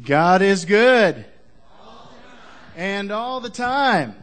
God is good. And all the time.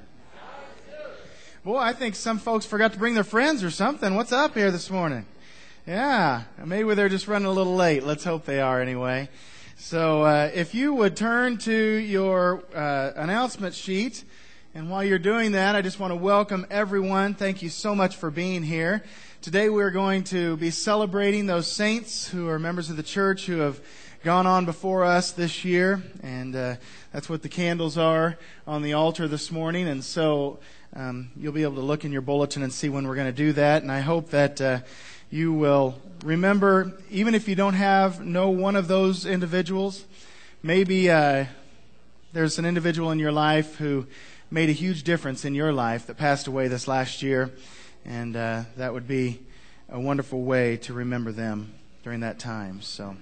Boy, I think some folks forgot to bring their friends or something. What's up here this morning? Yeah, maybe they're just running a little late. Let's hope they are anyway. So if you would turn to your announcement sheet, and while you're doing that, I just want to welcome everyone. Thank you so much for being here. Today we're going to be celebrating those saints who are members of the church who have gone on before us this year, and that's what the candles are on the altar this morning. And so you'll be able to look in your bulletin and see when we're going to do that. And I hope that you will remember, even if you don't know one of those individuals, maybe there's an individual in your life who made a huge difference in your life that passed away this last year, and that would be a wonderful way to remember them during that time. So,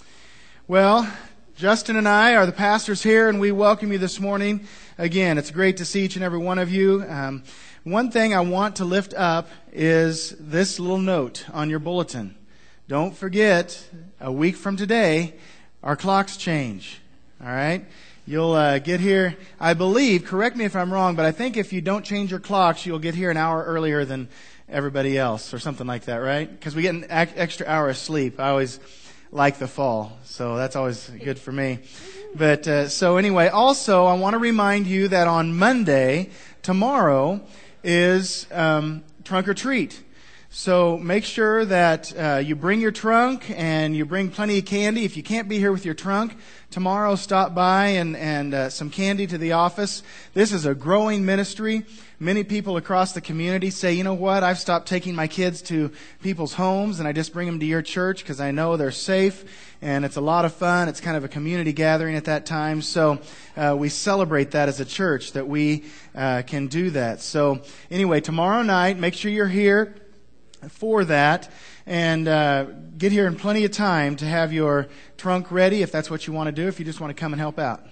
well, Justin and I are the pastors here, and we welcome you this morning. Again, it's great to see each and every one of you. One thing I want to lift up is this little note on your bulletin. Don't forget, a week from today, our clocks change. All right? You'll get here, I believe, correct me if I'm wrong, but I think if you don't change your clocks, you'll get here an hour earlier than everybody else, or something like that, right? Because we get an extra hour of sleep. I always like the fall, so that's always good for me. But so anyway, also I want to remind you that on Monday, tomorrow, is trunk or treat. So make sure that you bring your trunk and you bring plenty of candy. If you can't be here with your trunk, tomorrow stop by and some candy to the office. This is a growing ministry. Many people across the community say, you know what, I've stopped taking my kids to people's homes and I just bring them to your church because I know they're safe and it's a lot of fun. It's kind of a community gathering at that time. So we celebrate that as a church, that we can do that. So anyway, tomorrow night, make sure you're here for that, and get here in plenty of time to have your trunk ready if that's what you want to do, if you just want to come and help out.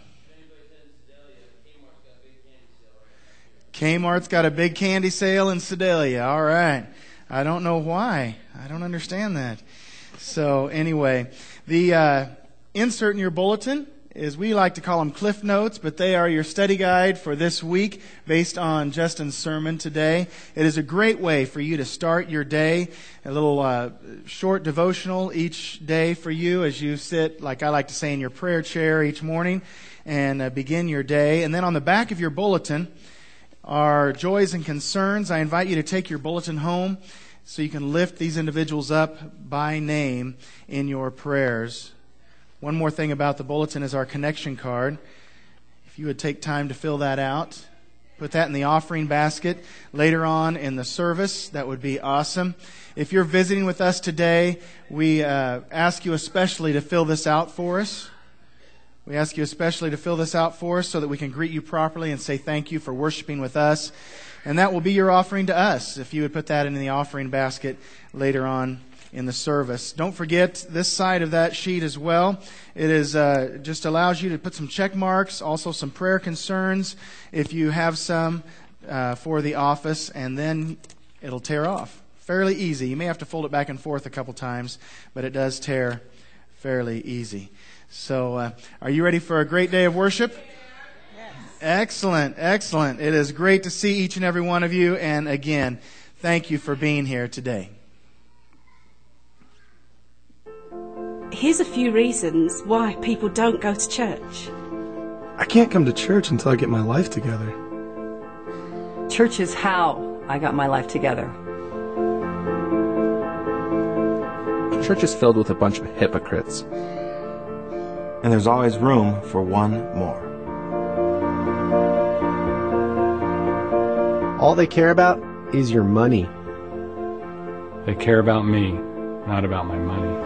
Kmart's got a big candy sale in Sedalia. All right. I don't know why. I don't understand that. So anyway, the insert in your bulletin is, we like to call them Cliff Notes, but they are your study guide for this week based on Justin's sermon today. It is a great way for you to start your day, a little short devotional each day for you as you sit, like I like to say, in your prayer chair each morning and begin your day. And then on the back of your bulletin are joys and concerns. I invite you to take your bulletin home so you can lift these individuals up by name in your prayers. One more thing about the bulletin is our connection card. If you would take time to fill that out, put that in the offering basket later on in the service, that would be awesome. If you're visiting with us today, we ask you especially to fill this out for us. We ask you especially to fill this out for us so that we can greet you properly and say thank you for worshiping with us. And that will be your offering to us, if you would put that in the offering basket later on in the service. Don't forget this side of that sheet as well. It is just allows you to put some check marks, also some prayer concerns if you have some for the office, and then it'll tear off. Fairly easy. You may have to fold it back and forth a couple times, but it does tear fairly easy. So are you ready for a great day of worship? Yes. Excellent, excellent. It is great to see each and every one of you, and again, thank you for being here today. Here's a few reasons why people don't go to church. I can't come to church until I get my life together. Church is how I got my life together. Church is filled with a bunch of hypocrites. And there's always room for one more. All they care about is your money. They care about me, not about my money.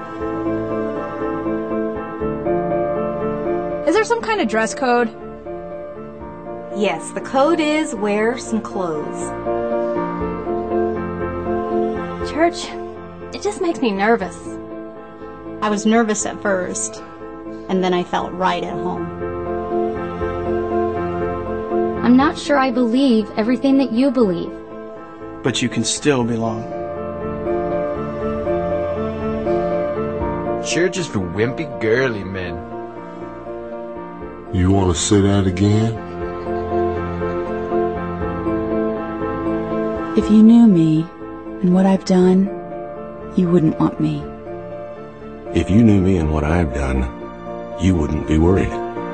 Is there some kind of dress code? Yes, the code is wear some clothes. Church, it just makes me nervous. I was nervous at first, and then I felt right at home. I'm not sure I believe everything that you believe. But you can still belong. Church is for wimpy, girly men. You want to say that again? If you knew me and what I've done, you wouldn't want me. If you knew me and what I've done, you wouldn't be worried.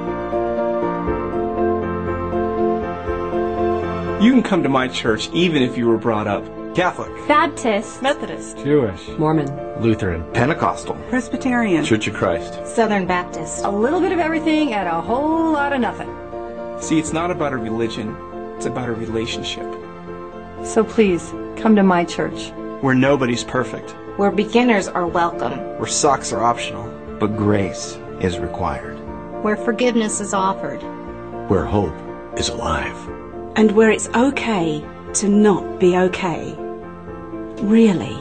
You can come to my church even if you were brought up Catholic, Baptist, Methodist, Jewish, Mormon, Lutheran, Pentecostal, Presbyterian, Church of Christ, Southern Baptist. a little bit of everything and a whole lot of nothing. See, it's not about a religion, it's about a relationship. So please, come to my church. Where nobody's perfect. Where beginners are welcome. Where socks are optional. but grace is required. Where forgiveness is offered. Where hope is alive. And where it's okay to not be okay. Really.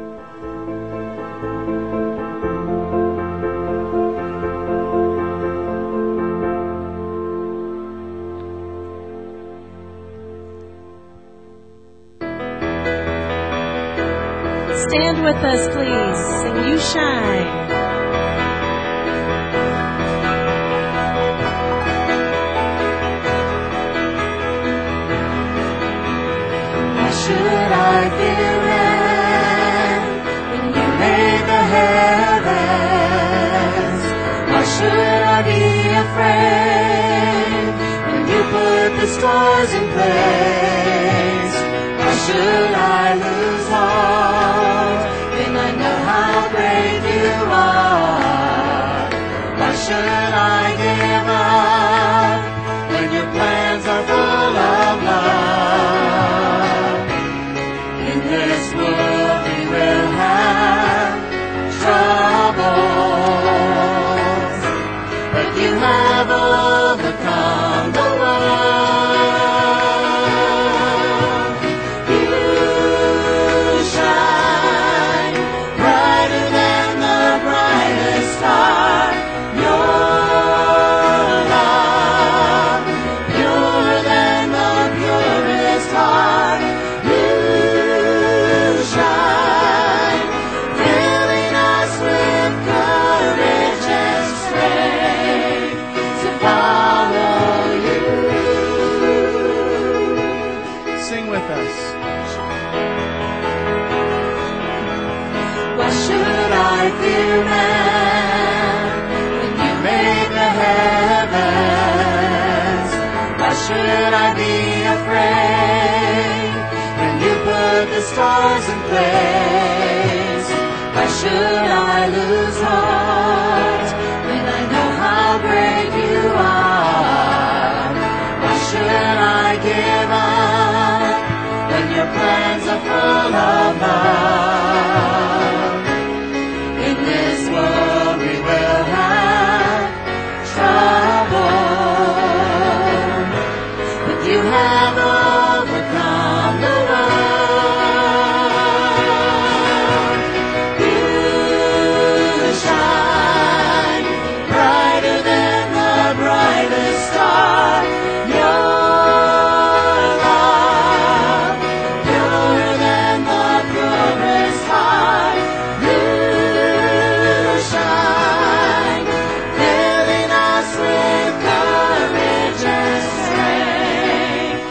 Stand with us, please, and you shine. Why should I fear man when you made the heavens? Why should I be afraid when you put the stars in place? Why should I lose heart when I know how great you are? Why should I give up when your plans are full of love? In this world we will have troubles, but you have overcome the world. Should I be afraid when you put the stars in place? Why should I lose heart when I know how great you are? Why should I give up when your plans are full of love? In this world we will have trouble. You have overcome the world. You shine brighter than the brightest star. Your love purer than the purest heart. You shine, filling us with courage and strength.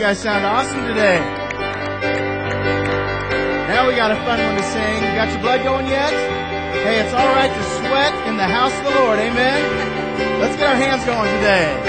guys sound awesome today. Now we got a fun one to sing. You got your blood going yet? Hey, it's all right to sweat in the house of the Lord. Amen? Let's get our hands going today.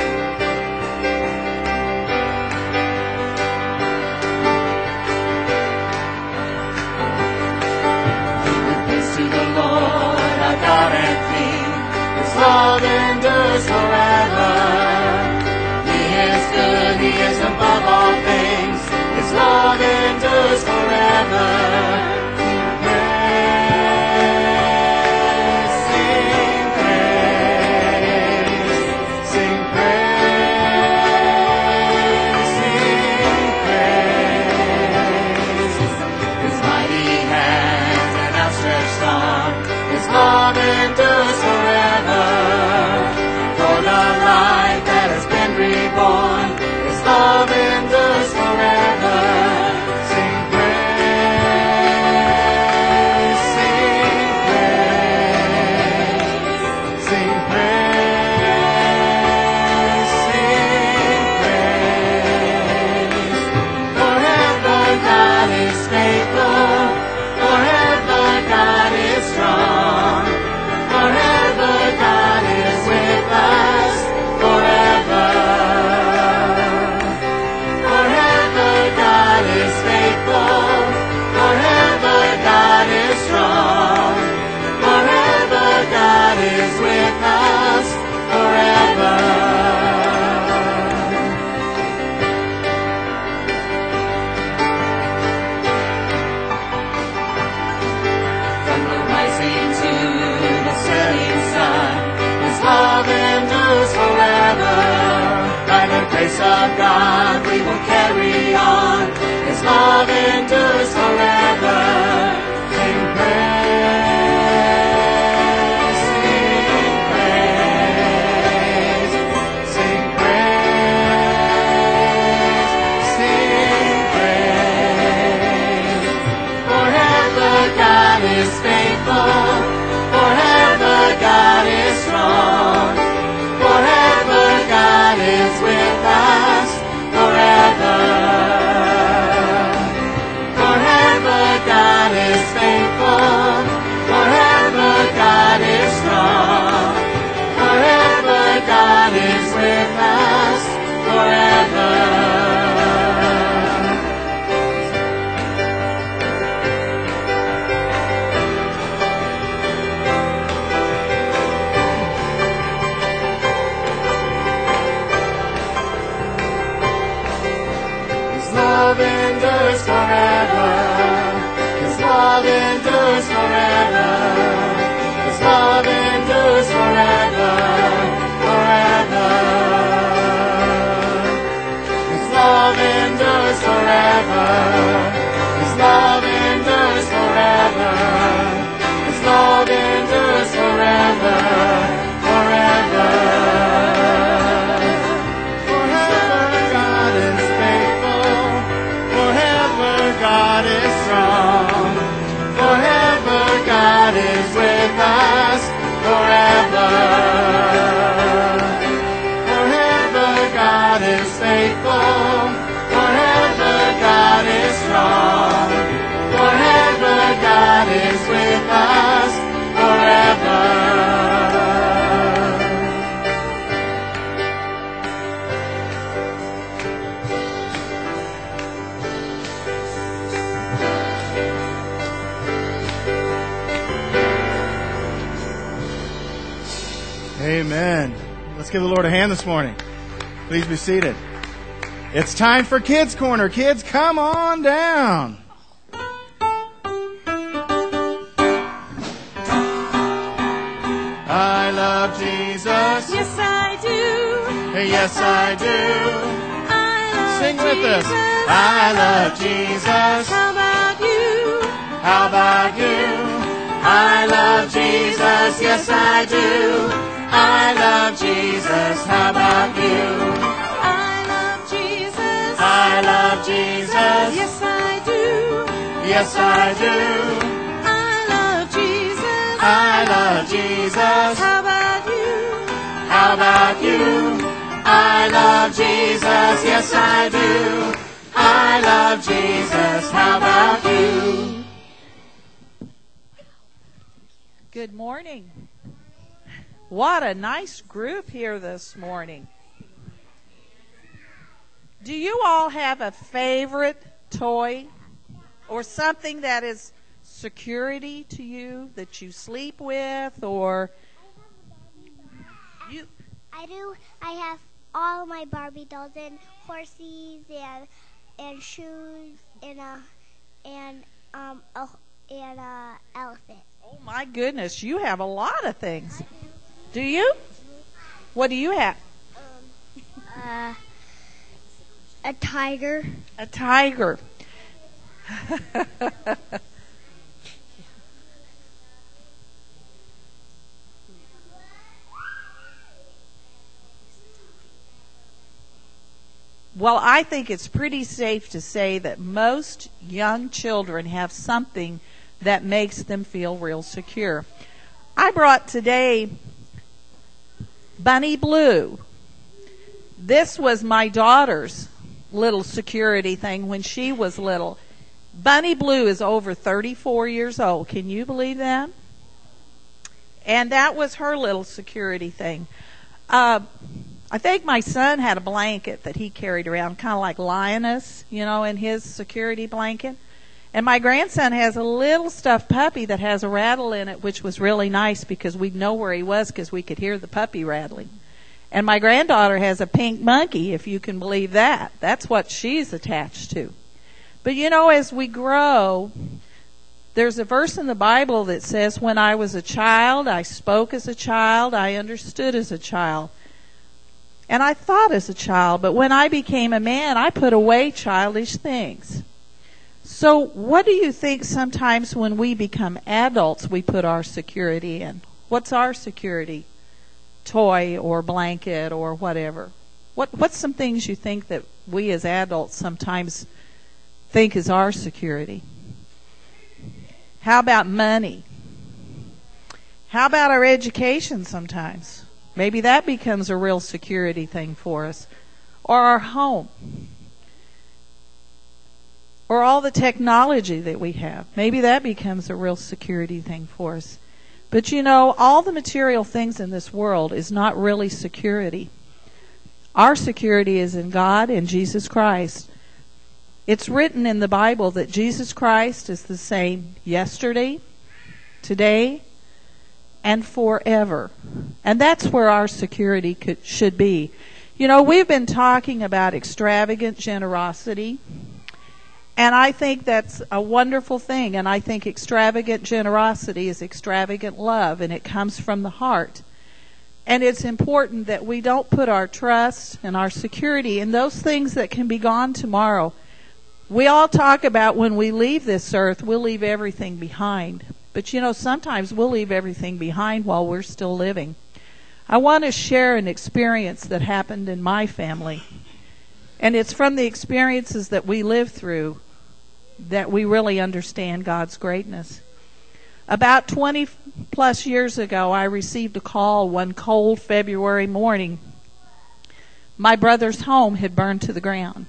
God and King, His love endures forever. He is good, He is above all things. His love endures forever. Sing praise, sing praise, sing praise. His mighty hand and outstretched arm, His love endures forever. For the life that has been reborn, His love endures forever. Sing praise, sing praise, sing praise, sing praise. Forever God is faithful, forever God is strong. Forever God is with us, forever. Forever God is faithful, forever God is strong. Forever God is with us, forever. From the rising to the setting sun, His love endures forever. By the grace of God we will carry on. His love endures forever. Sing praise, sing praise, sing praise, sing praise. Forever God is faithful, forever God is strong, forever God is with us, forever. Forever God is faithful, forever God is strong, forever God is with us, forever. His love endures forever. His love endures forever. His love endures forever, forever. His love endures forever. His love endures forever. His love endures forever, forever. Forever God is faithful, forever God is strong, forever God is with us, forever. Forever God is faithful, forever God is strong, forever God is with us, forever. Amen. Let's give the Lord a hand this morning. Please be seated. It's time for Kids Corner. Kids, come on down. I love Jesus. Yes, I do. Yes, I do. I love Sing with us. Jesus. I love Jesus. How about you? How about you? I love Jesus. Yes, I do. I love Jesus. How about you? I love Jesus. I love Jesus. Yes, I do. Yes, I do. I love Jesus. I love Jesus. How about you? How about you? I love Jesus, yes I do. love Jesus. How about you? Good morning. What a nice group here this morning. Do you all have a favorite toy or something that is security to you that you sleep with, or you? I do. I have all my Barbie dolls and horses and shoes and a elephant. Oh my goodness, you have a lot of things. Do you? What do you have? A tiger. A tiger. Well, I think it's pretty safe to say that most young children have something that makes them feel real secure. I brought today Bunny Blue. This was my daughter's little security thing when she was little. Bunny Blue is over 34 years old. Can you believe that? And that was her little security thing. I think my son had a blanket that he carried around, kind of like Lioness, in his security blanket. And my grandson has a little stuffed puppy that has a rattle in it, which was really nice because we'd know where he was because we could hear the puppy rattling. And my granddaughter has a pink monkey, if you can believe that. That's what she's attached to. But as we grow, there's a verse in the Bible that says, when I was a child, I spoke as a child, I understood as a child. And I thought as a child, but when I became a man, I put away childish things. So what do you think sometimes when we become adults we put our security in? What's our security? Toy or blanket or whatever. What's some things you think that we as adults sometimes think is our security? How about money? How about our education sometimes? Maybe that becomes a real security thing for us. Or our home. Or all the technology that we have. Maybe that becomes a real security thing for us. But all the material things in this world is not really security. Our security is in God and Jesus Christ. It's written in the Bible that Jesus Christ is the same yesterday, today, and forever. And that's where our security should be. We've been talking about extravagant generosity. And I think that's a wonderful thing. And I think extravagant generosity is extravagant love, and it comes from the heart. And it's important that we don't put our trust and our security in those things that can be gone tomorrow. We all talk about when we leave this earth, we'll leave everything behind. But sometimes we'll leave everything behind while we're still living. I want to share an experience that happened in my family. And it's from the experiences that we live through that we really understand God's greatness. About 20 plus years ago, I received a call one cold February morning. My brother's home had burned to the ground.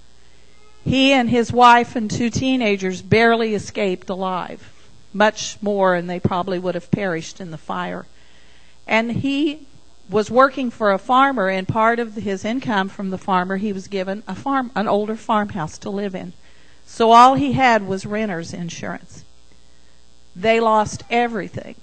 He and his wife and 2 teenagers barely escaped alive. Much more, and they probably would have perished in the fire. And he was working for a farmer, and part of his income from the farmer, he was given an older farmhouse to live in. So all he had was renter's insurance. They lost everything.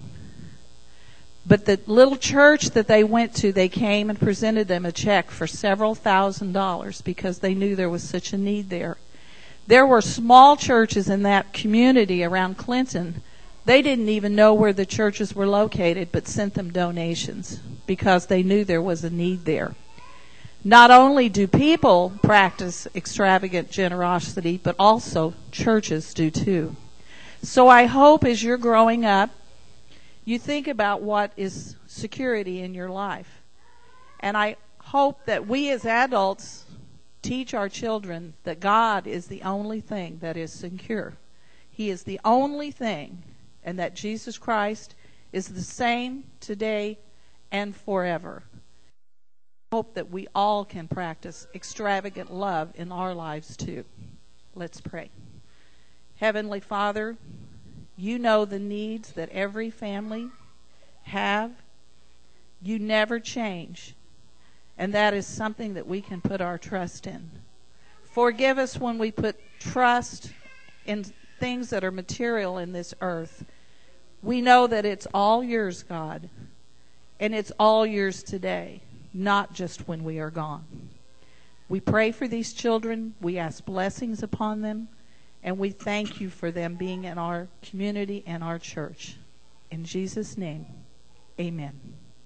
But the little church that they went to, they came and presented them a check for several $1,000s because they knew there was such a need there. There were small churches in that community around Clinton. They didn't even know where the churches were located, but sent them donations because they knew there was a need there. Not only do people practice extravagant generosity, but also churches do too. So I hope as you're growing up, you think about what is security in your life. And I hope that we as adults teach our children that God is the only thing that is secure. He is the only thing, and that Jesus Christ is the same today and forever. I hope that we all can practice extravagant love in our lives too. Let's pray. Heavenly Father, you know the needs that every family have. You never change, and that is something that we can put our trust in. Forgive us when we put trust in things that are material in this earth. We know that it's all yours, God, and it's all yours today, not just when we are gone. We pray for these children. We ask blessings upon them, and we thank you for them being in our community and our church. In Jesus' name, amen.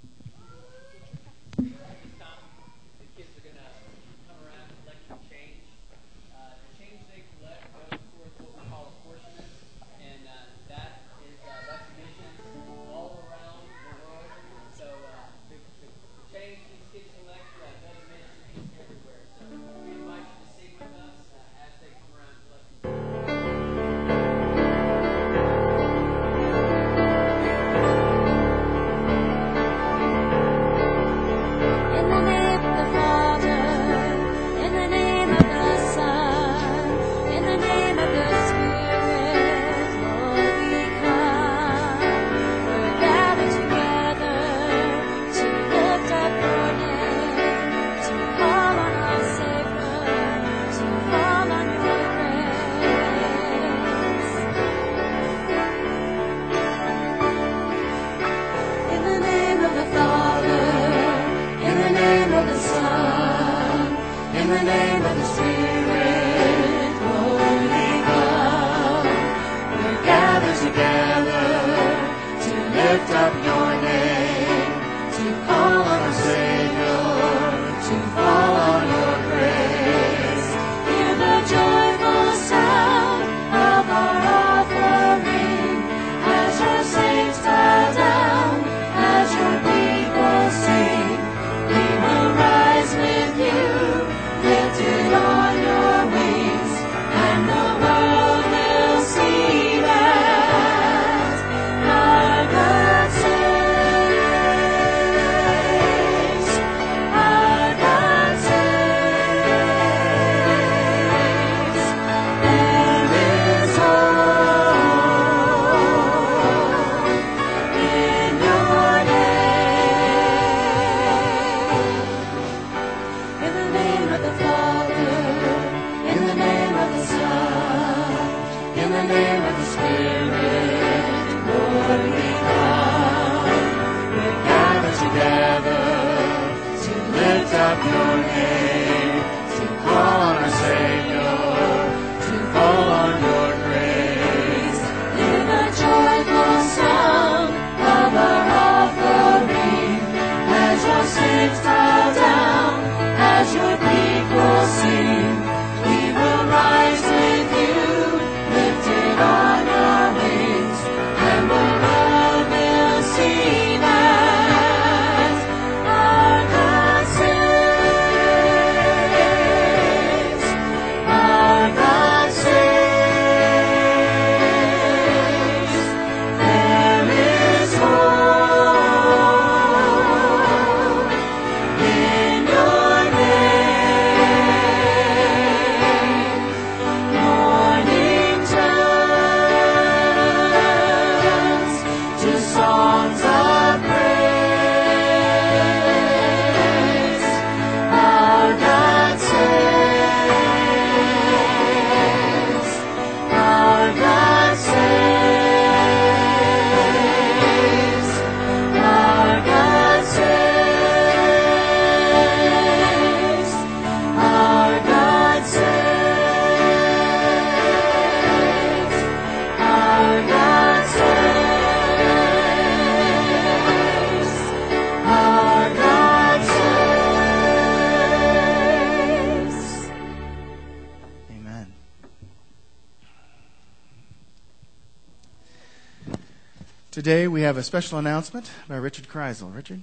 Today we have a special announcement by Richard Kreisel. Richard?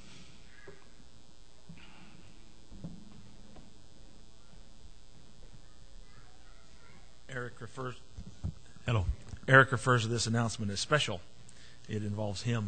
Eric refers to this announcement as special. It involves him.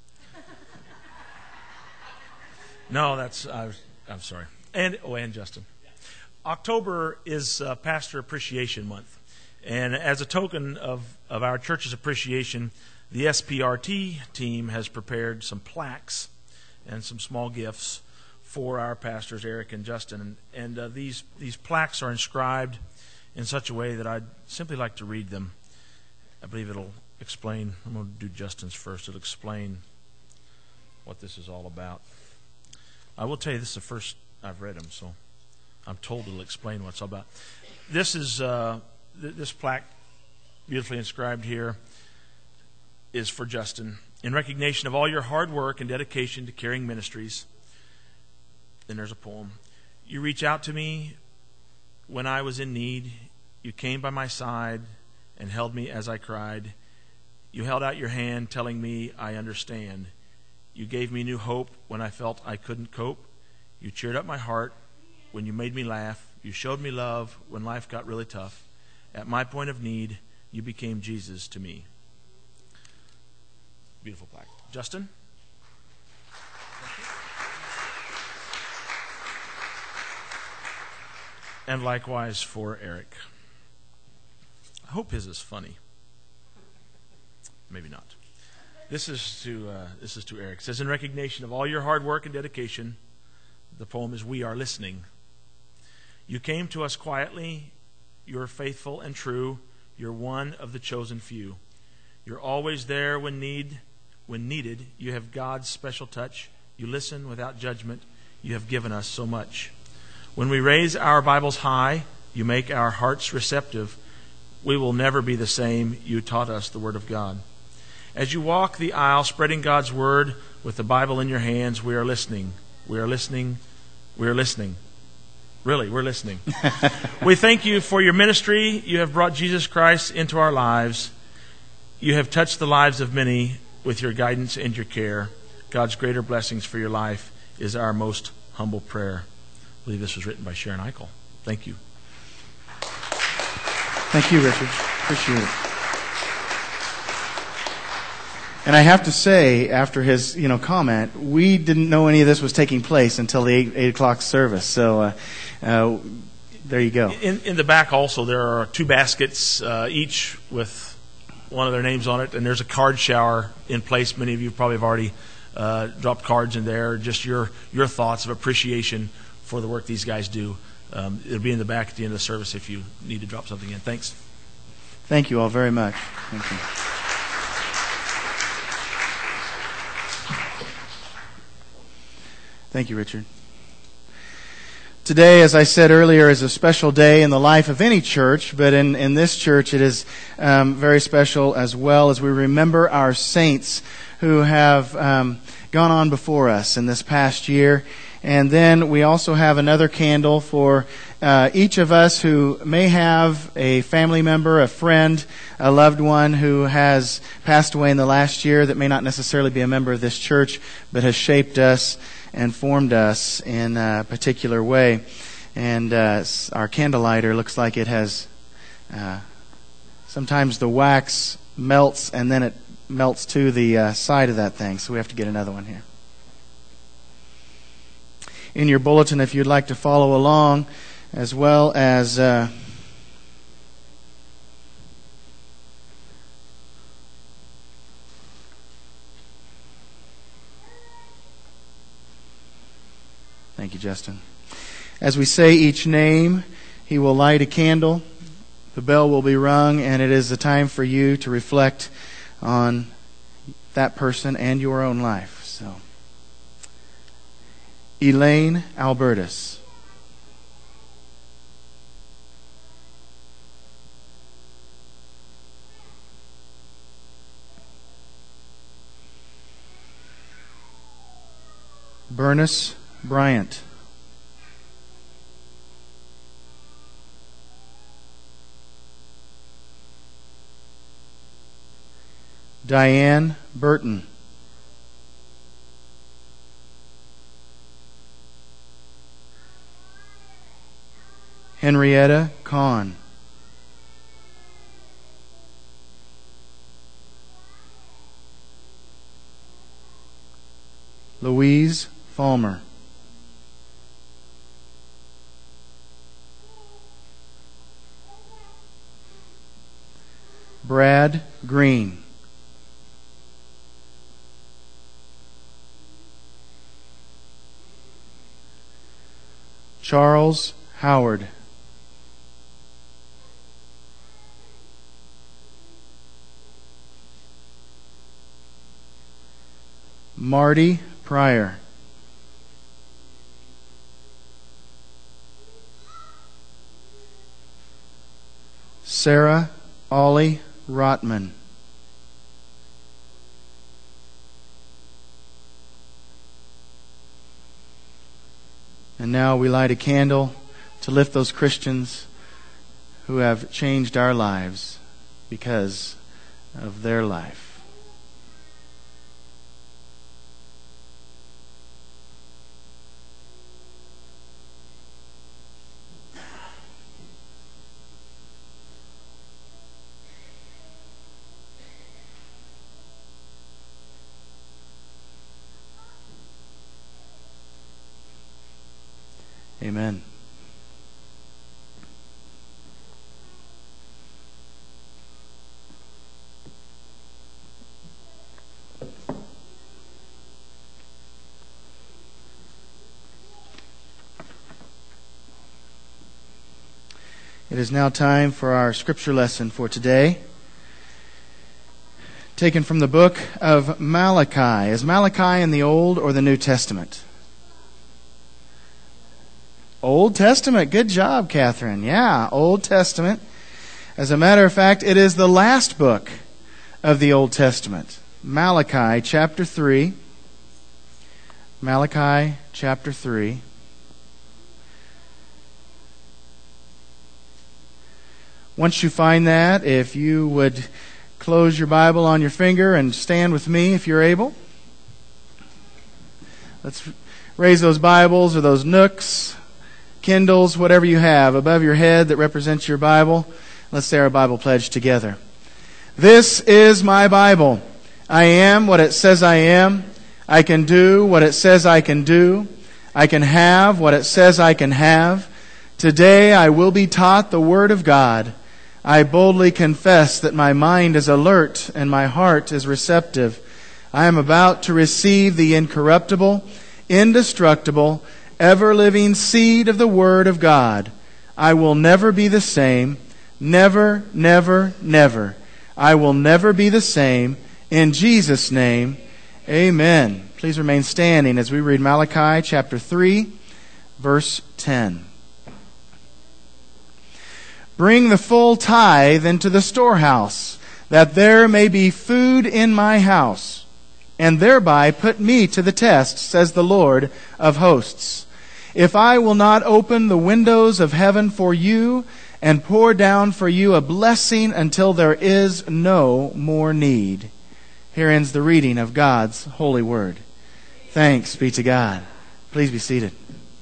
No, I'm sorry. And Justin. October is Pastor Appreciation Month. And as a token of our church's appreciation, the SPRT team has prepared some plaques and some small gifts for our pastors, Eric and Justin. And these plaques are inscribed in such a way that I'd simply like to read them. I believe it'll explain. I'm going to do Justin's first. It'll explain what this is all about. I will tell you, this is the first I've read them, so I'm told it'll explain what it's all about. This is this plaque, beautifully inscribed here, is for Justin. In recognition of all your hard work and dedication to Caring Ministries. Then there's a poem. You reach out to me when I was in need. You came by my side and held me as I cried. You held out your hand telling me I understand. You gave me new hope when I felt I couldn't cope. You cheered up my heart when you made me laugh. You showed me love when life got really tough. At my point of need, you became Jesus to me. Beautiful plaque. Justin? And likewise for Eric. I hope his is funny. Maybe not. This is to Eric. It says, in recognition of all your hard work and dedication, the poem is We Are Listening. You came to us quietly. You're faithful and true. You're one of the chosen few. You're always there when needed. You have God's special touch. You listen without judgment. You have given us so much. When we raise our Bibles high, you make our hearts receptive. We will never be the same. You taught us the Word of God. As you walk the aisle spreading God's Word with the Bible in your hands, we are listening. We are listening. We are listening. Really, we're listening. We thank you for your ministry. You have brought Jesus Christ into our lives. You have touched the lives of many with your guidance and your care. God's greater blessings for your life is our most humble prayer. I believe this was written by Sharon Eichel. Thank you. Thank you, Richard. Appreciate it. And I have to say, after his comment, we didn't know any of this was taking place until the 8 o'clock service. So there you go. In the back also, there are 2 baskets, each with one of their names on it, and there's a card shower in place. Many of you probably have already dropped cards in there. Just your thoughts of appreciation for the work these guys do. It'll be in the back at the end of the service if you need to drop something in. Thanks. Thank you all very much. Thank you. Thank you, Richard. Today, as I said earlier, is a special day in the life of any church, but in this church it is very special as well as we remember our saints who have gone on before us in this past year. And then we also have another candle for each of us who may have a family member, a friend, a loved one who has passed away in the last year that may not necessarily be a member of this church, but has shaped us and formed us in a particular way. And our candle lighter looks like it has, sometimes the wax melts and then it melts to the side of that thing. So we have to get another one here. In your bulletin, if you'd like to follow along, as well as thank you, Justin. As we say each name, he will light a candle, the bell will be rung, and it is the time for you to reflect on that person and your own life. So, Elaine Albertus. Bernice Bryant. Diane Burton. Henrietta Kahn. Louise Falmer. Brad Green. Charles Howard. Marty Pryor. Sarah Ollie Rotman. And now we light a candle to lift those Christians who have changed our lives because of their life. Amen. It is now time for our scripture lesson for today, taken from the book of Malachi. Is Malachi in the Old or the New Testament? Old Testament. Good job, Catherine. Yeah, Old Testament. As a matter of fact, it is the last book of the Old Testament. Malachi chapter 3. Malachi chapter 3. Once you find that, if you would close your Bible on your finger and stand with me if you're able. Let's raise those Bibles or those Nooks, Kindles, whatever you have above your head that represents your Bible. Let's say our Bible pledge together. This is my Bible. I am what it says I am. I can do what it says I can do. I can have what it says I can have. Today I will be taught the Word of God. I boldly confess that my mind is alert and my heart is receptive. I am about to receive the incorruptible, indestructible, ever-living seed of the Word of God. I will never be the same. Never, never, never. I will never be the same. In Jesus' name, amen. Please remain standing as we read Malachi chapter 3, verse 10. Bring the full tithe into the storehouse, that there may be food in my house, and thereby put me to the test, says the Lord of hosts. If I will not open the windows of heaven for you and pour down for you a blessing until there is no more need. Here ends the reading of God's holy word. Thanks be to God. Please be seated.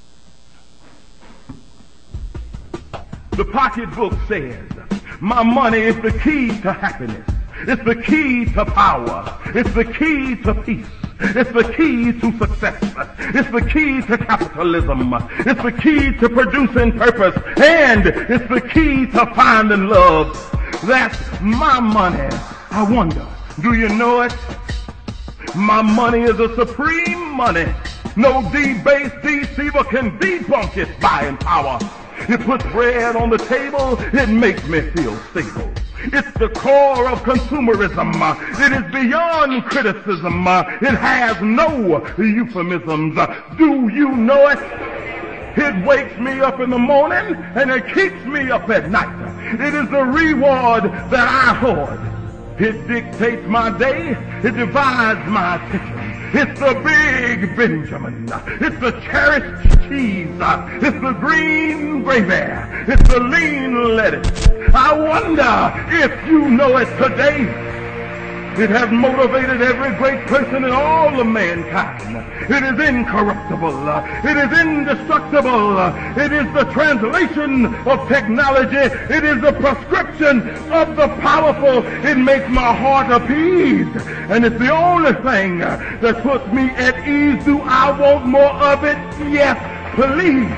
The pocketbook says, my money is the key to happiness. It's the key to power. It's the key to peace. It's the key to success. It's the key to capitalism. It's the key to producing purpose. And it's the key to finding love. That's my money. I wonder, do you know it? My money is a supreme money. No debased deceiver can debunk its buying power. It puts bread on the table. It makes me feel stable. It's the core of consumerism. It is beyond criticism. It has no euphemisms. Do you know it? It wakes me up in the morning and it keeps me up at night. It is the reward that I hoard. It dictates my day. It divides my attention. It's the big Benjamin. It's the cherished cheese. It's the green gravy. It's the lean lettuce. I wonder if you know it today. It has motivated every great person in all of mankind. It is incorruptible. It is indestructible. It is the translation of technology. It is the prescription of the powerful. It makes my heart appeased. And it's the only thing that puts me at ease. Do I want more of it? Yes, please.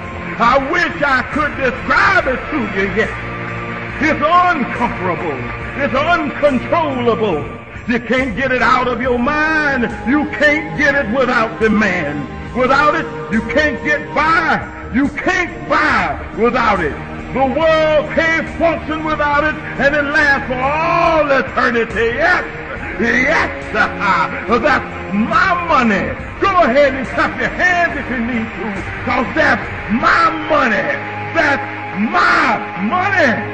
I wish I could describe it to you, yes. It's unconquerable. It's uncontrollable. You can't get it out of your mind. You can't get it without demand. Without it, you can't get by. You can't buy without it. The world can't function without it, and it lasts for all eternity. Yes, yes, that's my money. Go ahead and clap your hands if you need to, because that's my money. That's my money.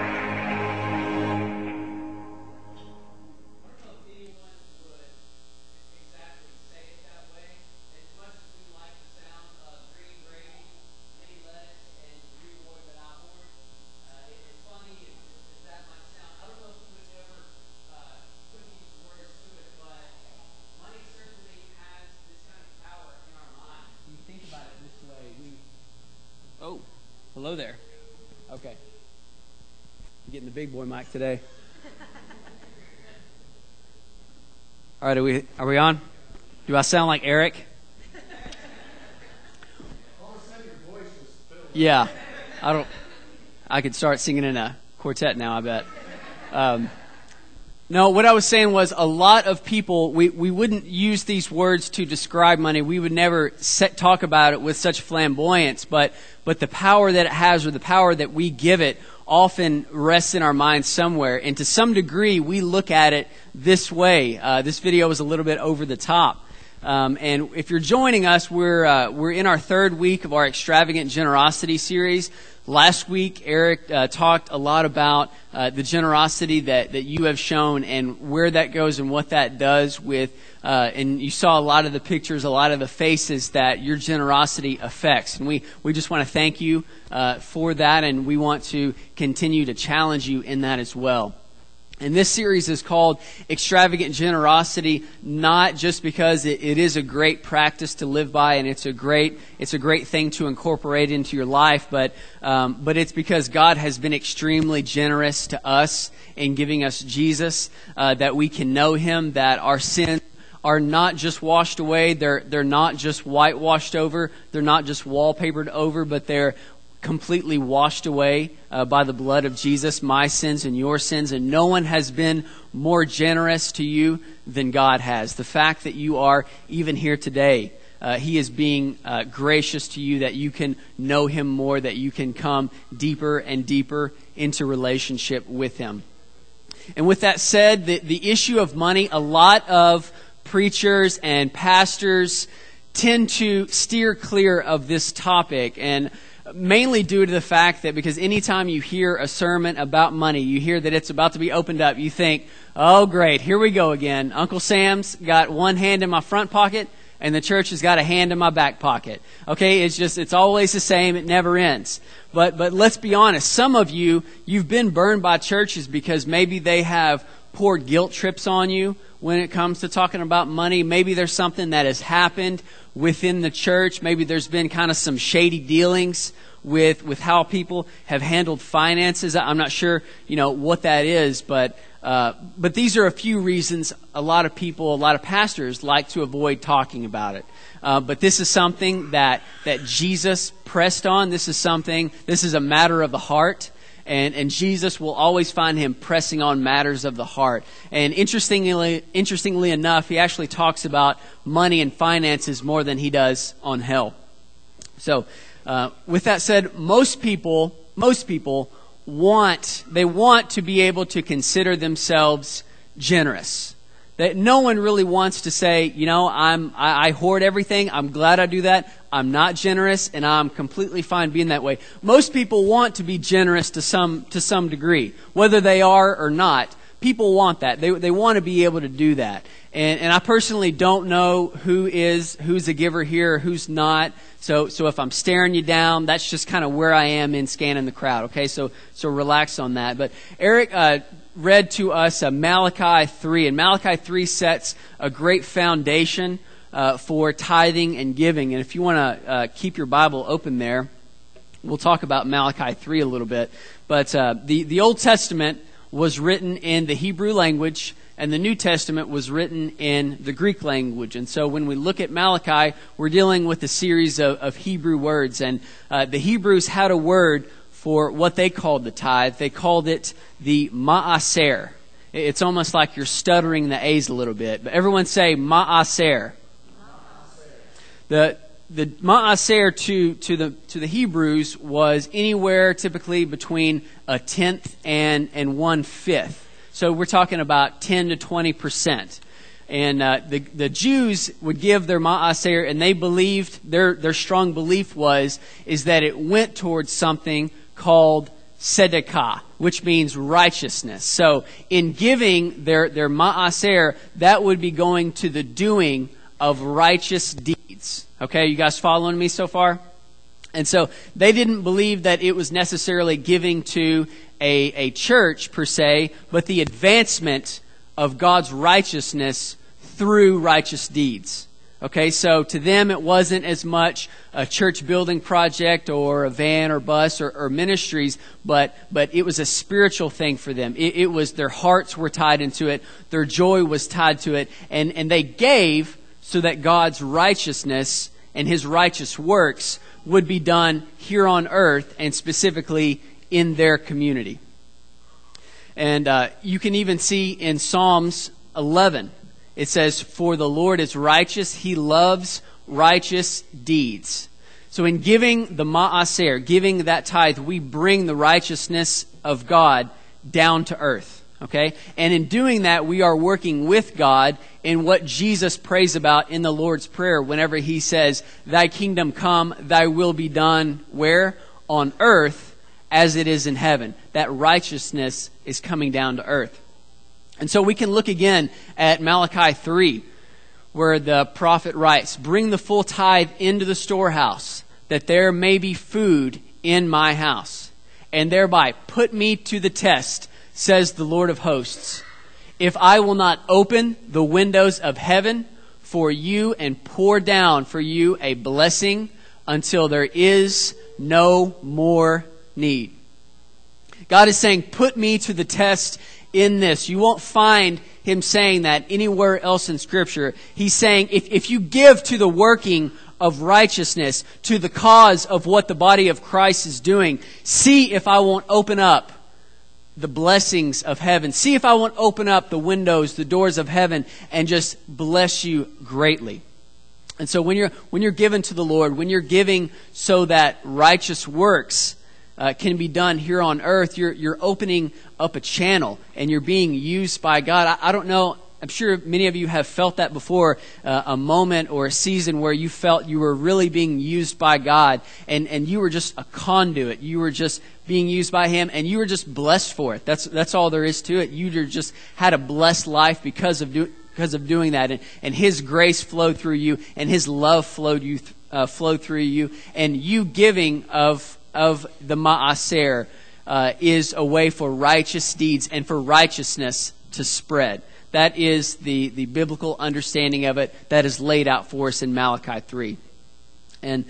Hello there. Okay. I'm getting the big boy mic today. All right, are we on? Do I sound like Eric? Yeah. I could start singing in a quartet now, I bet. No, what I was saying was a lot of people, we wouldn't use these words to describe money. We would never talk about it with such flamboyance, but the power that it has, or the power that we give it, often rests in our minds somewhere. And to some degree, we look at it this way. This video is a little bit over the top. And if you're joining us, we're in our third week of our Extravagant Generosity series. Last week, Eric talked a lot about the generosity that you have shown and where that goes and what that does with, and you saw a lot of the pictures, a lot of the faces that your generosity affects. And we just want to thank you for that, and we want to continue to challenge you in that as well. And this series is called Extravagant Generosity, not just because it is a great practice to live by and it's a great thing to incorporate into your life, but it's because God has been extremely generous to us in giving us Jesus, that we can know Him, that our sins are not just washed away, they're not just whitewashed over, they're not just wallpapered over, but they're completely washed away by the blood of Jesus, my sins and your sins, and no one has been more generous to you than God has. The fact that you are even here today, He is being gracious to you, that you can know Him more, that you can come deeper and deeper into relationship with Him. And with that said, the issue of money, a lot of preachers and pastors tend to steer clear of this topic, and mainly due to the fact that because anytime you hear a sermon about money, you hear that it's about to be opened up, you think, oh great, here we go again. Uncle Sam's got one hand in my front pocket and the church has got a hand in my back pocket. Okay, it's always the same, it never ends. But let's be honest, some of you've been burned by churches because maybe they have poured guilt trips on you when it comes to talking about money. Maybe there's something that has happened within the church. Maybe there's been kind of some shady dealings with how people have handled finances. I'm not sure, what that is, but these are a few reasons a lot of people, a lot of pastors like to avoid talking about it. But this is something that Jesus pressed on. This is a matter of the heart. And Jesus will always find Him pressing on matters of the heart. And interestingly enough, He actually talks about money and finances more than He does on hell. So, with that said, most people want to be able to consider themselves generous. That no one really wants to say, I hoard everything. I'm glad I do that. I'm not generous, and I'm completely fine being that way. Most people want to be generous to some degree, whether they are or not. People want that. They want to be able to do that. And I personally don't know who's a giver here, who's not. So if I'm staring you down, that's just kind of where I am in scanning the crowd. Okay, so relax on that. But Eric read to us Malachi 3, and Malachi 3 sets a great foundation for tithing and giving. And if you want to keep your Bible open there, we'll talk about Malachi 3 a little bit. But the Old Testament was written in the Hebrew language, and the New Testament was written in the Greek language. And so when we look at Malachi, we're dealing with a series of Hebrew words. And the Hebrews had a word for what they called the tithe. They called it the ma'aser. It's almost like you're stuttering the A's a little bit. But everyone say ma'aser. The ma'aser to the Hebrews was anywhere typically between a tenth and 1/5. So we're talking about 10 to 20%. And the Jews would give their ma'aser, and they believed, their strong belief is that it went towards something called tzedakah, which means righteousness. So in giving their ma'aser, that would be going to the doing of righteous deeds. Okay, you guys following me so far? And so they didn't believe that it was necessarily giving to a church per se, but the advancement of God's righteousness through righteous deeds. Okay, so to them it wasn't as much a church building project or a van or bus or ministries, but it was a spiritual thing for them. It was, their hearts were tied into it, their joy was tied to it, and they gave so that God's righteousness and His righteous works would be done here on earth and specifically in their community. And you can even see in Psalms 11, it says, "For the Lord is righteous, He loves righteous deeds." So in giving the ma'aser, giving that tithe, we bring the righteousness of God down to earth. Okay? And in doing that, we are working with God in what Jesus prays about in the Lord's Prayer whenever He says, "Thy kingdom come, Thy will be done," where? On earth as it is in heaven. That righteousness is coming down to earth. And so we can look again at Malachi 3, where the prophet writes, "Bring the full tithe into the storehouse, that there may be food in my house, and thereby put me to the test, says the Lord of hosts, if I will not open the windows of heaven for you and pour down for you a blessing until there is no more need." God is saying, put me to the test in this. You won't find Him saying that anywhere else in Scripture. He's saying, if you give to the working of righteousness, to the cause of what the body of Christ is doing, see if I won't open up the blessings of heaven. See if I won't open up the windows, the doors of heaven, and just bless you greatly. And so when you're given to the Lord, when you're giving so that righteous works can be done here on earth, you're opening up a channel and you're being used by God. I don't know, I'm sure many of you have felt that before, a moment or a season where you felt you were really being used by God and you were just a conduit. You were just being used by Him and you were just blessed for it. That's all there is to it. You just had a blessed life because of doing that, and His grace flowed through you, and His love flowed through you, and you giving of the ma'aser is a way for righteous deeds and for righteousness to spread. That is the biblical understanding of it that is laid out for us in Malachi 3. And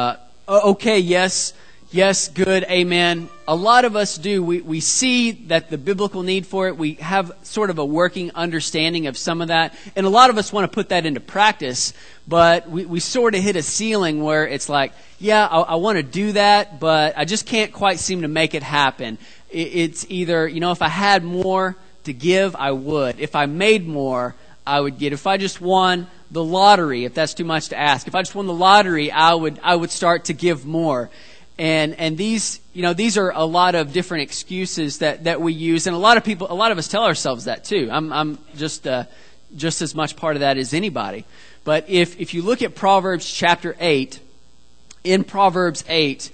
okay, yes, good, amen. A lot of us do. We see that the biblical need for it. We have sort of a working understanding of some of that. And a lot of us want to put that into practice. But we sort of hit a ceiling where it's like, yeah, I want to do that, but I just can't quite seem to make it happen. It's either, if I had more to give, I would. If I made more, I would get. If I just won the lottery, if that's too much to ask, if I just won the lottery, I would start to give more. And these are a lot of different excuses that we use, and a lot of us tell ourselves that too. I'm just as much part of that as anybody. But if you look at Proverbs chapter 8, in Proverbs 8,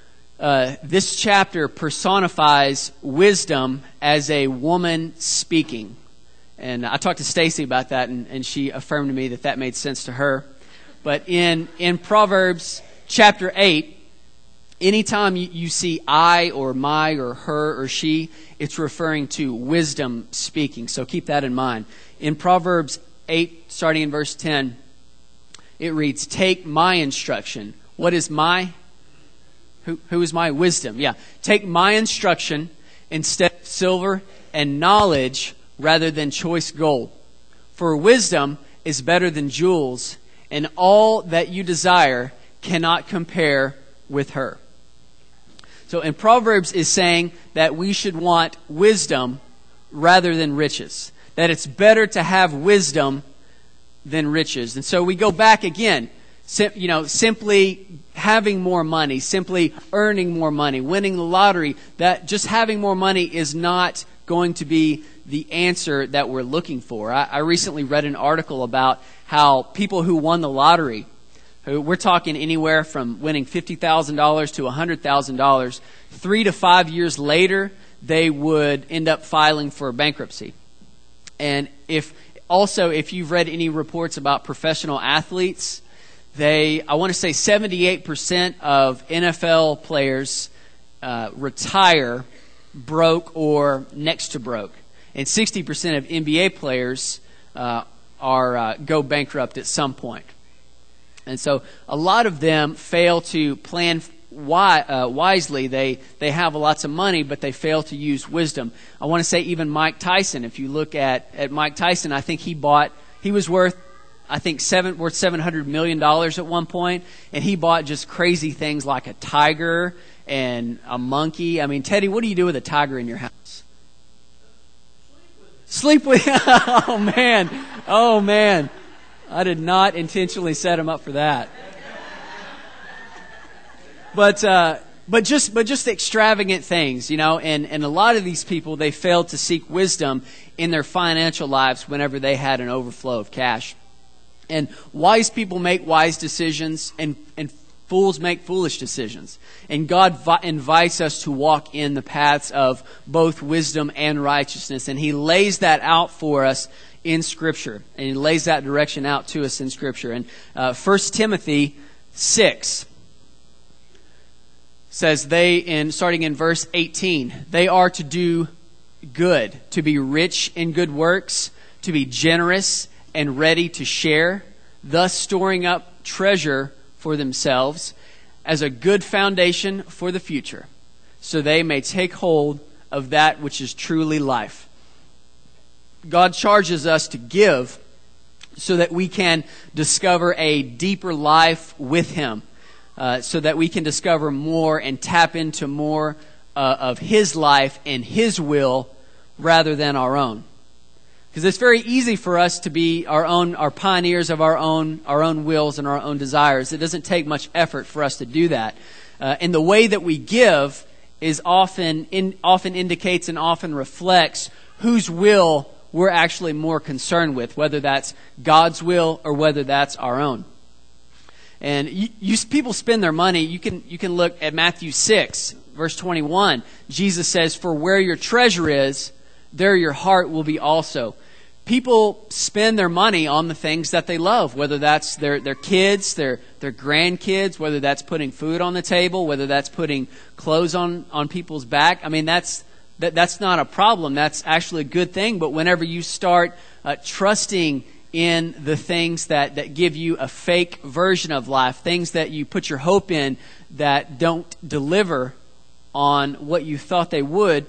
this chapter personifies wisdom as a woman speaking. And I talked to Stacy about that, and she affirmed to me that made sense to her. But in Proverbs chapter 8, anytime you see I or my or her or she, it's referring to wisdom speaking. So keep that in mind. In Proverbs 8, starting in verse 10, it reads, "Take my instruction." What is my? Who is my? Wisdom. Yeah. "Take my instruction instead of silver and knowledge rather than choice gold. For wisdom is better than jewels, and all that you desire cannot compare with her." So in Proverbs is saying that we should want wisdom rather than riches. That it's better to have wisdom than riches. And so we go back again, simply having more money, simply earning more money, winning the lottery, that just having more money is not going to be the answer that we're looking for. I recently read an article about how people who won the lottery, we're talking anywhere from winning $50,000 to $100,000, 3 to 5 years later, they would end up filing for bankruptcy. And if you've read any reports about professional athletes, I want to say 78% of NFL players retire broke or next to broke. And 60% of NBA players go bankrupt at some point. And so a lot of them fail to plan wisely. They have lots of money, but they fail to use wisdom. I want to say even Mike Tyson. If you look at Mike Tyson, I think he was worth $700 million at one point, and he bought just crazy things like a tiger and a monkey. I mean, Teddy, what do you do with a tiger in your house? Sleep with Oh man. I did not intentionally set him up for that. But just extravagant things, and a lot of these people, they failed to seek wisdom in their financial lives whenever they had an overflow of cash. And wise people make wise decisions, and fools make foolish decisions. And God invites us to walk in the paths of both wisdom and righteousness. And He lays that out for us in Scripture. And He lays that direction out to us in Scripture. And 1 Timothy 6 says starting in verse 18, they are to do good, to be rich in good works, to be generous and ready to share, thus storing up treasure for themselves as a good foundation for the future, so they may take hold of that which is truly life. God charges us to give so that we can discover a deeper life with Him, so that we can discover more and tap into more of His life and His will rather than our own. Because it's very easy for us to be our pioneers of our own wills and our own desires. It doesn't take much effort for us to do that. And the way that we give is often indicates and often reflects whose will we're actually more concerned with, whether that's God's will or whether that's our own. And people spend their money. You can look at Matthew 6, verse 21. Jesus says, "For where your treasure is, there your heart will be also." People spend their money on the things that they love, whether that's their kids, their grandkids, whether that's putting food on the table, whether that's putting clothes on people's back. I mean, that's not a problem. That's actually a good thing. But whenever you start trusting in the things that give you a fake version of life, things that you put your hope in that don't deliver on what you thought they would,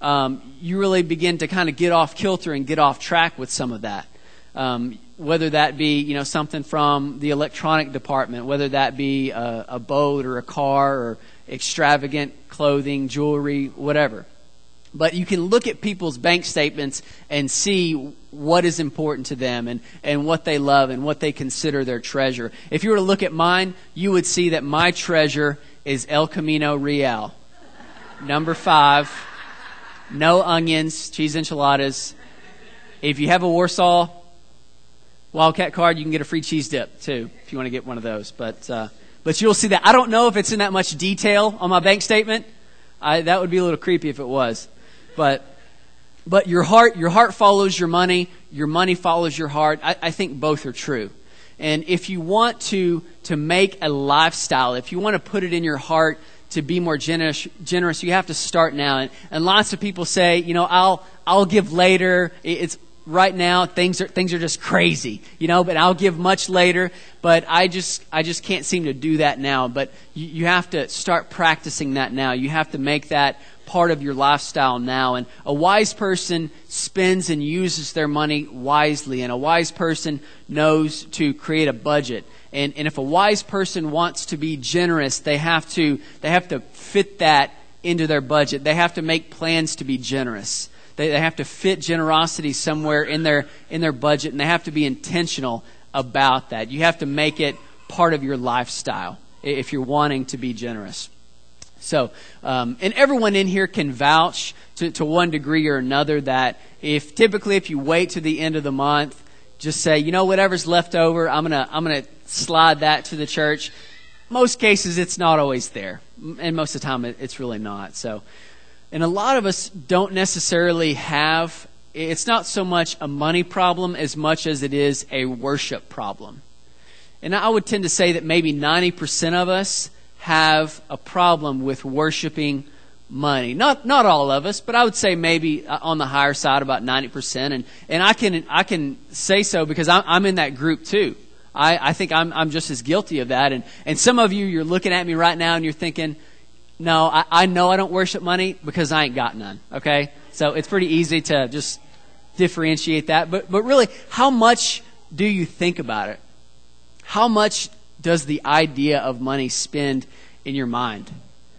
you really begin to kind of get off kilter and get off track with some of that. Whether that be, something from the electronic department, whether that be a boat or a car or extravagant clothing, jewelry, whatever. But you can look at people's bank statements and see what is important to them and what they love and what they consider their treasure. If you were to look at mine, you would see that my treasure is El Camino Real. Number 5. No onions, cheese enchiladas. If you have a Warsaw Wildcat card, you can get a free cheese dip too, if you want to get one of those. But you'll see that. I don't know if it's in that much detail on my bank statement. That would be a little creepy if it was. But your heart follows your money follows your heart. I think both are true. And if you want to make a lifestyle, if you want to put it in your heart to be more generous, you have to start now. And lots of people say, I'll give later. It's right now things are just crazy, but I'll give much later. But I just can't seem to do that now. But you have to start practicing that now. You have to make that part of your lifestyle now. And a wise person spends and uses their money wisely, and a wise person knows to create a budget. And if a wise person wants to be generous, they have to fit that into their budget. They have to make plans to be generous. They have to fit generosity somewhere in their budget, and they have to be intentional about that. You have to make it part of your lifestyle if you're wanting to be generous. So, and everyone in here can vouch to one degree or another that if you wait to the end of the month, just say, whatever's left over, I'm gonna slide that to the church. Most cases, it's not always there, and most of the time, it's really not. So, and a lot of us don't necessarily have. It's not so much a money problem as much as it is a worship problem. And I would tend to say that maybe 90% of us have a problem with worshiping money. Not all of us, but I would say maybe on the higher side, about 90%. And I can say so because I'm in that group too. I think I'm just as guilty of that. And some of you're looking at me right now and you're thinking, no, I know I don't worship money because I ain't got none. Okay? So it's pretty easy to just differentiate that. But really, how much do you think about it? How much does the idea of money spend in your mind?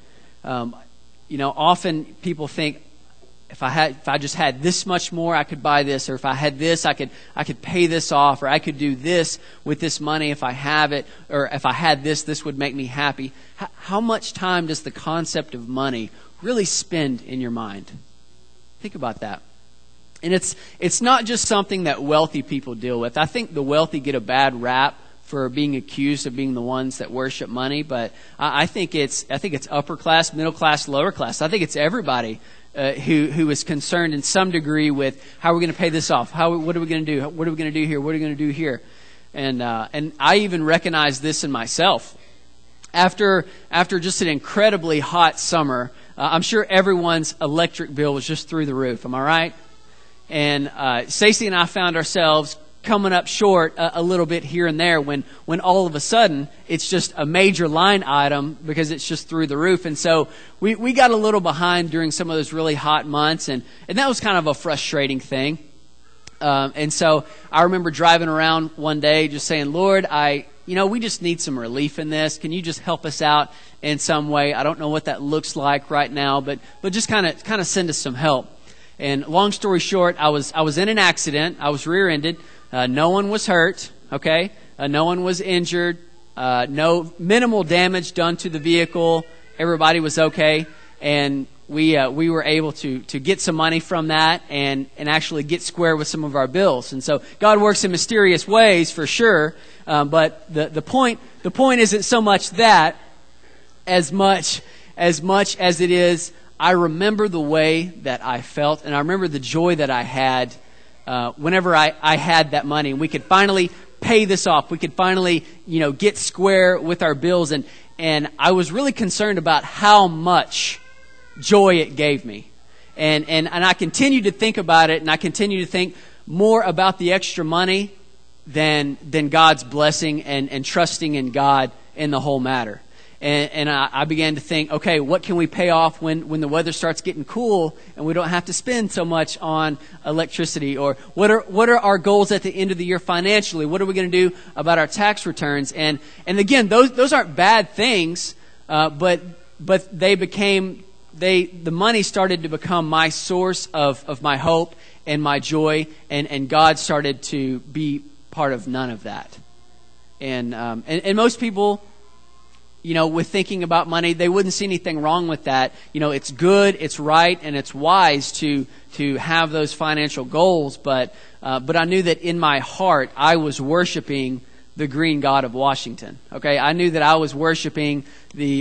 Often people think, if I just had this much more, I could buy this, or if I had this, I could pay this off, or I could do this with this money if I have it, or if I had this would make me happy. How much time does the concept of money really spend in your mind? Think about that. And it's not just something that wealthy people deal with. I think the wealthy get a bad rap for being accused of being the ones that worship money, but I think it's upper class, middle class, lower class. I think it's everybody who is concerned in some degree with how we're going to pay this off. What are we going to do? What are we going to do here? What are we going to do here? And I even recognize this in myself. After just an incredibly hot summer, I'm sure everyone's electric bill was just through the roof. Am I right? And Stacey and I found ourselves coming up short a little bit here and there when all of a sudden it's just a major line item because it's just through the roof. And so we got a little behind during some of those really hot months, and that was kind of a frustrating thing. And so I remember driving around one day just saying, Lord, we just need some relief in this. Can you just help us out in some way? I don't know what that looks like right now, but just kind of send us some help. And long story short, I was in an accident. I was rear-ended. No one was hurt, okay? No one was injured. No minimal damage done to the vehicle. Everybody was okay. And we were able to get some money from that and actually get square with some of our bills. And so God works in mysterious ways for sure. But the point isn't so much that as much as it is, I remember the way that I felt, and I remember the joy that I had whenever I had that money, and we could finally pay this off. We could finally, get square with our bills, and I was really concerned about how much joy it gave me, and I continue to think about it, and I continue to think more about the extra money than God's blessing and trusting in God in the whole matter. And I began to think, okay, what can we pay off when the weather starts getting cool and we don't have to spend so much on electricity? Or what are our goals at the end of the year financially? What are we going to do about our tax returns? And again, those aren't bad things, but the money started to become my source of my hope and my joy, and God started to be part of none of that. And most people, with thinking about money, they wouldn't see anything wrong with that. It's good, it's right, and it's wise to have those financial goals. But I knew that in my heart, I was worshiping the green God of Washington. Okay, I knew that I was worshiping the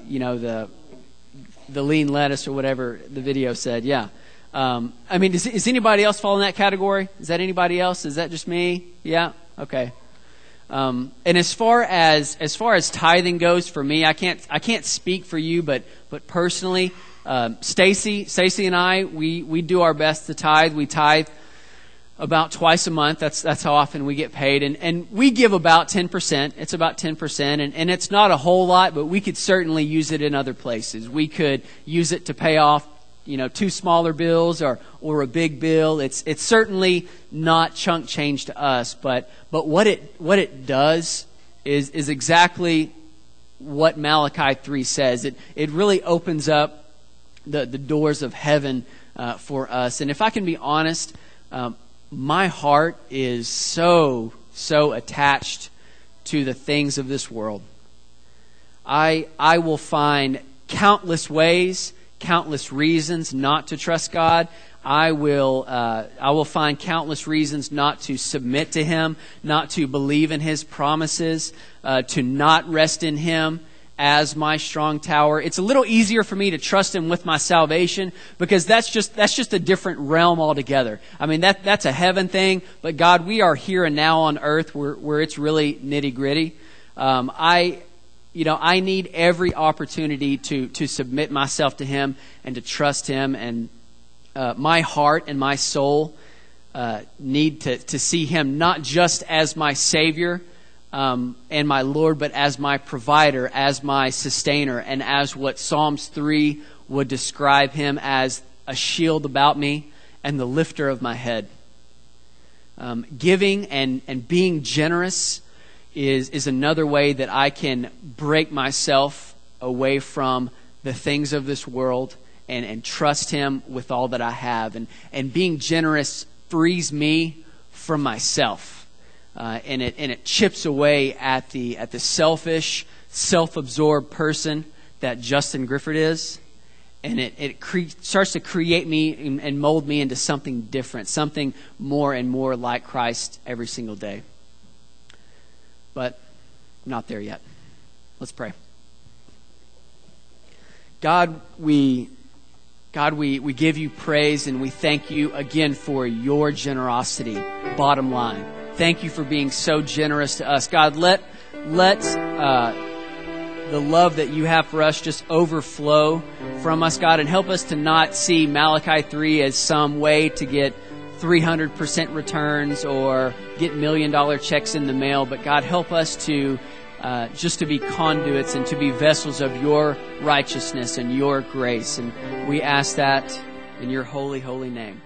lean lettuce or whatever the video said. Yeah. Is anybody else fall in that category? Is that anybody else? Is that just me? Yeah. Okay. And as far as tithing goes for me, I can't speak for you, but personally, Stacy and I, we do our best to tithe. We tithe about twice a month. That's how often we get paid, and we give about 10%. It's about 10%, and it's not a whole lot, but we could certainly use it in other places. We could use it to pay off, 2 smaller bills or a big bill. It's certainly not chunk change to us, but what it does is exactly what Malachi 3 says. It really opens up the doors of heaven for us. And if I can be honest, my heart is so attached to the things of this world. I will find countless ways, countless reasons not to trust God. I will find countless reasons not to submit to Him, not to believe in His promises, to not rest in Him as my strong tower. It's a little easier for me to trust Him with my salvation because that's just a different realm altogether. I mean, that's a heaven thing, but God, we are here and now on earth where it's really nitty gritty. I need every opportunity to submit myself to Him and to trust Him, and my heart and my soul need to see Him not just as my Savior and my Lord, but as my provider, as my sustainer, and as what Psalms 3 would describe Him as, a shield about me and the lifter of my head. Giving and being generous is another way that I can break myself away from the things of this world and trust Him with all that I have. And being generous frees me from myself. And it chips away at the selfish, self-absorbed person that Justin Griffith is. And it starts to create me and mold me into something different, something more and more like Christ every single day. But I'm not there yet. Let's pray. God, we give You praise, and we thank You again for Your generosity, bottom line. Thank You for being so generous to us. God, let the love that You have for us just overflow from us, God, and help us to not see Malachi 3 as some way to get 300% returns or get $1 million checks in the mail. But God, help us to just to be conduits and to be vessels of Your righteousness and Your grace. And we ask that in Your holy, holy name.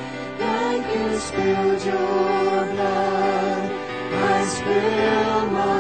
Spilled Your blood, I spill my